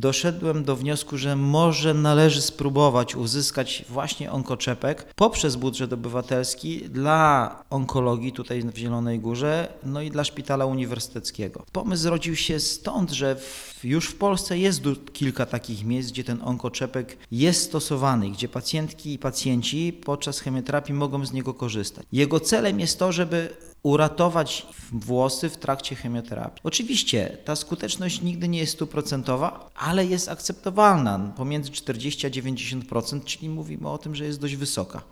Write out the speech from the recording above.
doszedłem do wniosku, że może należy spróbować uzyskać właśnie onkoczepek poprzez budżet obywatelski dla onkologii tutaj w Zielonej Górze, no i dla szpitala uniwersyteckiego. Pomysł zrodził się stąd, że już w Polsce jest kilka takich miejsc, gdzie ten onkoczepek jest stosowany, gdzie pacjentki i pacjenci podczas chemioterapii mogą z niego korzystać. Jego celem jest to, żeby uratować włosy w trakcie chemioterapii. Oczywiście ta skuteczność nigdy nie jest 100%, ale jest akceptowalna, pomiędzy 40 a 90%, czyli mówimy o tym, że jest dość wysoka.